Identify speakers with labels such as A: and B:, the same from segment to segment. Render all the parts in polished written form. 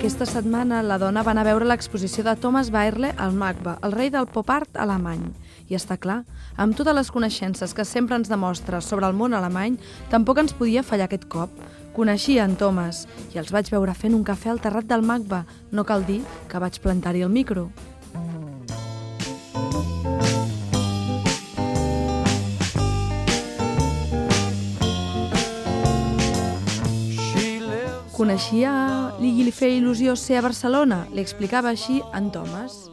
A: Aquesta setmana la dona va anar a veure l'exposició de Thomas Baerle al MACBA, el rei del pop art alemany. I està clar, amb totes les coneixences que sempre ens demostra sobre el món alemany, tampoc ens podia fallar aquest cop. Coneixia en Thomas i els vaig veure fent un cafè al terrat del MACBA. No cal dir que vaig plantar-hi el micro. Coneixia i li feia il·lusió ser a Barcelona? Li explicava així en Thomas.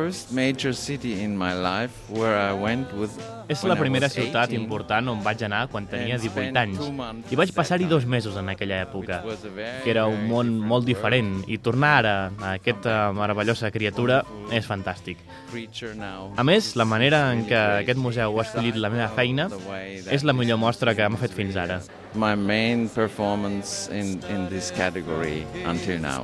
B: És la primera ciutat important on vaig anar quan tenia 18 anys. I vaig passar-hi 2 mesos en aquella època, que era un món molt diferent, i tornar ara a aquesta meravellosa criatura és fantàstic. A més, la manera en què aquest museu ha escollit la meva feina és la millor mostra que m'ha fet fins ara.
C: My main performance in this category until now.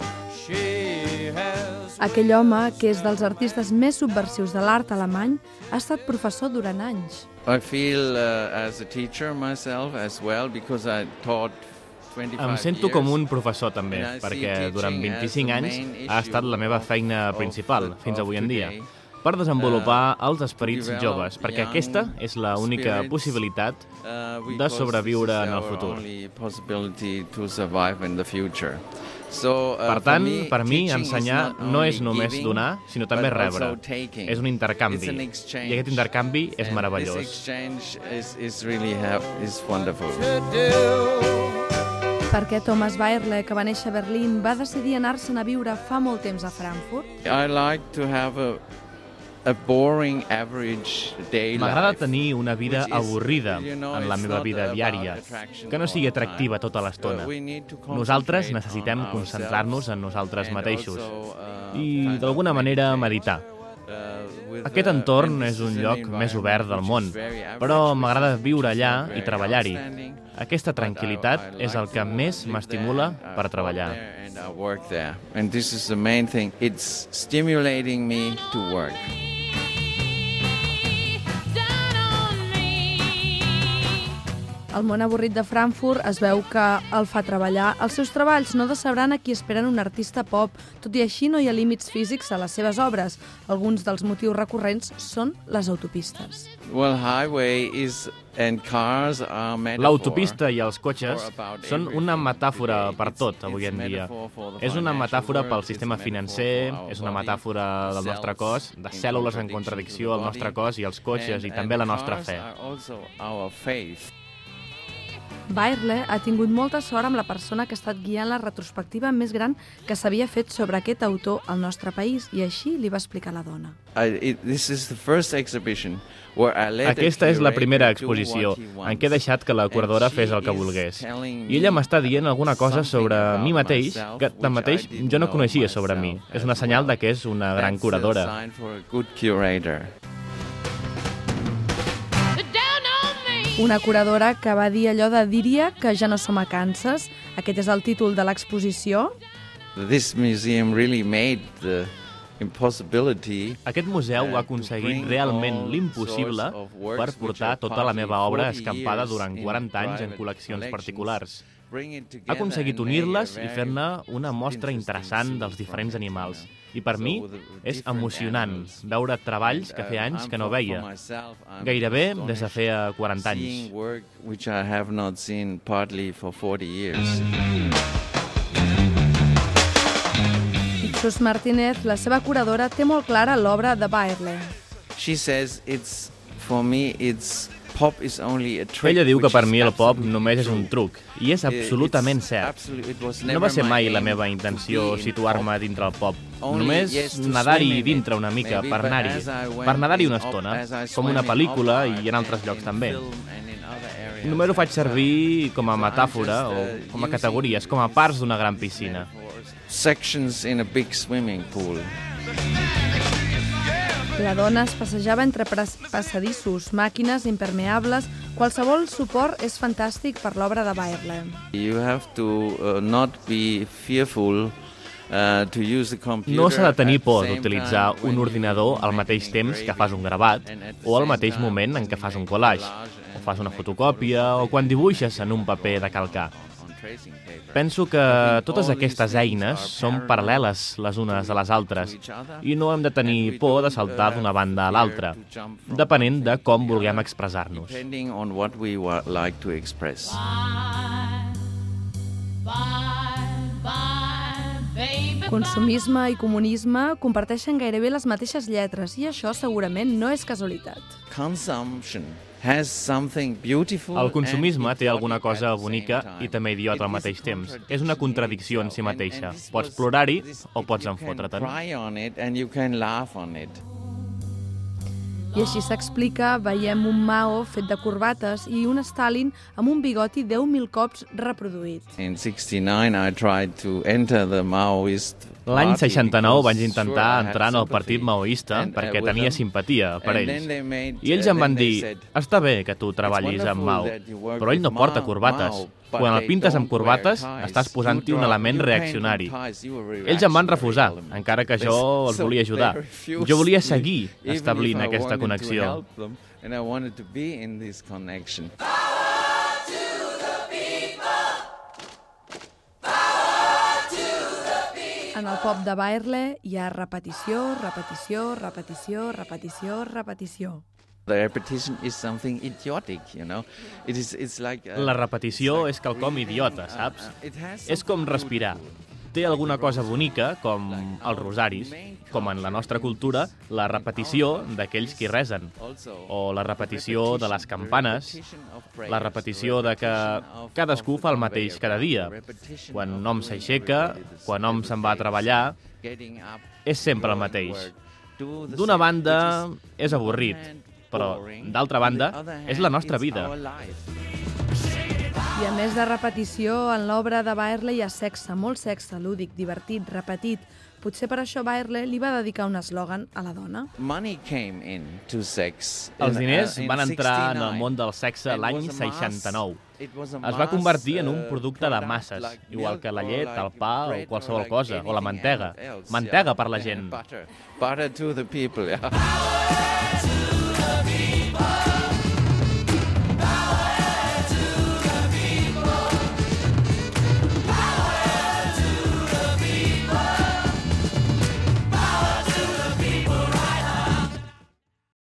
A: Aquell home, que és dels artistes més subversius de l'art alemany, ha estat professor durant anys.
C: I feel as a teacher myself as well because I taught 25
B: Em sento com un professor també, perquè durant 25 anys ha estat la meva feina principal, fins avui en dia, per desenvolupar els esperits joves, perquè aquesta és l'única possibilitat de sobreviure en el futur. Per tant, per mi, ensenyar no és només donar, sinó també rebre. És un intercanvi, i aquest intercanvi és meravellós.
A: Per què Thomas Baerle, que va néixer a Berlín, va decidir anar-se'n a viure fa molt temps a Frankfurt?
B: M'agrada tenir una vida avorrida en la meva vida diària, que no sigui atractiva tota l'estona. Nosaltres necessitem concentrar-nos en nosaltres mateixos i, d'alguna manera, meditar. Aquest entorn és un lloc més obert del món, però m'agrada viure allà i treballar-hi. Aquesta tranquil·litat és el que més m'estimula per treballar.
C: And this is the main thing. It's stimulating me to work.
A: El món avorrit de Frankfurt es veu que el fa treballar. Els seus treballs no decebran a qui esperen un artista pop. Tot i així, no hi ha límits físics a les seves obres. Alguns dels motius recurrents són les autopistes.
B: L'autopista i els cotxes són una metàfora per tot avui en dia. És una metàfora pel sistema financer, és una metàfora del nostre cos, de cèl·lules en contradicció al nostre cos i els cotxes, i també la nostra fe.
A: Baerle ha tingut molta sort amb la persona que ha estat guiant la retrospectiva més gran que s'havia fet sobre aquest autor al nostre país, i així li va explicar la dona.
B: Aquesta és la primera exposició en què he deixat que la curadora fes el que volgués. I ella m'està dient alguna cosa sobre mi mateix que, tanmateix, jo no coneixia sobre mi. És una senyal de que és una gran curadora.
A: Una curadora que va dir allò de diria que ja no som a Kansas. Aquest és el títol de l'exposició.
B: Aquest museu ha aconseguit realment l'impossible per portar tota la meva obra escampada durant 40 anys en col·leccions particulars. Ha aconseguit unir-les i fer-ne una mostra interessant dels diferents animals. I per mi és emocionant veure treballs que feia anys que no veia, gairebé des de feia 40 anys.
A: Sus Martínez, la seva curadora, té molt clara l'obra de Baerle.
B: Ella diu que per mi el pop només és un truc, i és absolutament cert. No va ser mai la meva intenció situar-me dintre el pop, només nedar-hi dintre una mica, per nedar-hi una estona, com una pel·lícula i en altres llocs també. Només ho faig servir com a metàfora o com a categories, com a parts d'una gran piscina.
A: La dona es passejava entre passadissos, màquines impermeables. Qualsevol suport és fantàstic per l'obra de Baerle.
B: No s'ha de tenir por d'utilitzar un ordinador al mateix temps que fas un gravat o al mateix moment en què fas un collage, o fas una fotocòpia o quan dibuixes en un paper de calcar. Penso que totes aquestes eines són paral·leles les unes a les altres i no hem de tenir por de saltar d'una banda a l'altra, depenent de com vulguem expressar-nos.
A: Consumisme i comunisme comparteixen gairebé les mateixes lletres i això segurament no és casualitat.
B: El consumisme té alguna cosa bonica i també idiota al mateix temps. És una contradicció en si mateixa. Pots plorar-hi o pots enfotre't.
A: I així s'explica, veiem un Mao fet de corbates i un Stalin amb un bigoti 10.000 cops reproduït.
B: L'any 69 vaig intentar entrar en el partit maoista perquè tenia simpatia per ells. I ells em van dir, està bé que tu treballis amb Mao, però ell no porta corbates. Quan el pintes amb corbates, estàs posant-hi un element reaccionari. Ells em van refusar, encara que jo els volia ajudar. Jo volia seguir establint aquesta connexió.
A: En el pop de Baerle hi ha repetició, repetició, repetició, repetició, repetició.
B: La repetició és quelcom idiota, saps? És com respirar. Té alguna cosa bonica, com els rosaris, com en la nostra cultura, la repetició d'aquells qui resen, o la repetició de les campanes, la repetició de que cadascú fa el mateix cada dia. Quan un home s'aixeca, quan un home se'n va a treballar, és sempre el mateix. D'una banda, és avorrit, però, d'altra banda, és la nostra vida.
A: I a més de repetició, en l'obra de Baerle hi ha sexe, molt sexe, lúdic, divertit, repetit. Potser per això Baerle li va dedicar un eslògan a la dona.
B: Els diners van entrar en el món del sexe l'any 69. Es va convertir en un producte de masses, igual que la llet, el pa o qualsevol cosa, o la mantega. Mantega per la gent.
C: Butter to the people, yeah.